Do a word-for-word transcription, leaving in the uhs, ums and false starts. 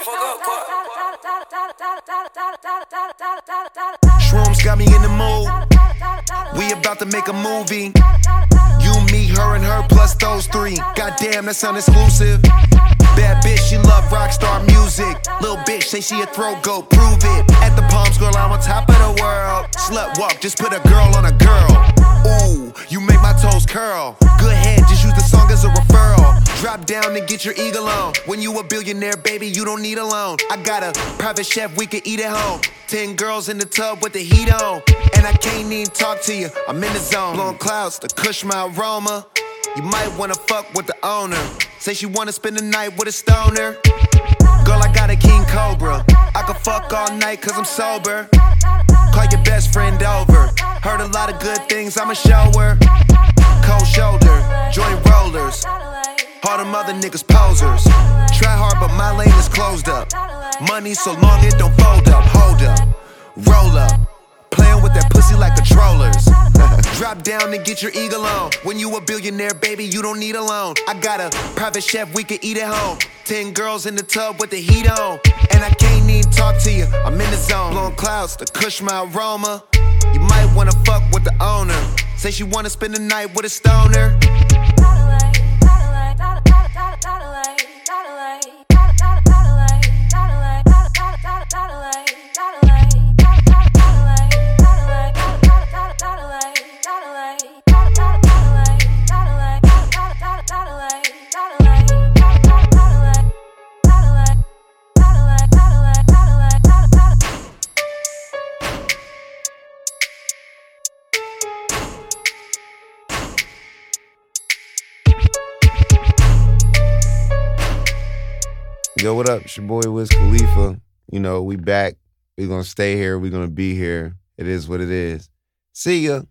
Shrooms got me in the mood. We about to make a movie. You, me, her, and her plus those three. Goddamn, that sound exclusive. Bad bitch, she love rockstar music. Little bitch, say she a throat goat, prove it. At the Palms, girl, I'm on top of the world. Slut walk, just put a girl on a girl. Ooh, you make my toes curl. Good head, just use the song as a referral. Drop down and get your eagle on. When you a billionaire, baby, you don't need a loan. I got a private chef, we can eat at home. Ten girls in the tub with the heat on. And I can't even talk to you, I'm in the zone. Blowing clouds to cush my aroma. You might wanna fuck with the owner. Say she wanna spend the night with a stoner. Girl, I got a king cobra. I can fuck all night cause I'm sober. Call your best friend over. Heard a lot of good things, I'ma show her. Cold shoulder, joint rollers. All them other niggas posers. Try hard but my lane is closed up. Money so long it don't fold up. Hold up, roll up. Playing with that pussy like controllers. Drop down and get your eagle on. When you a billionaire, baby, you don't need a loan. I got a private chef, we can eat at home. Ten girls in the tub with the heat on. And I can't even talk to you, I'm in the zone. Blowing clouds to cush my aroma. You might wanna fuck with the owner. Say she wanna spend the night with a stoner. Yo, what up? It's your boy Wiz Khalifa. You know, we back. We gonna stay here. We gonna be here. It is what it is. See ya.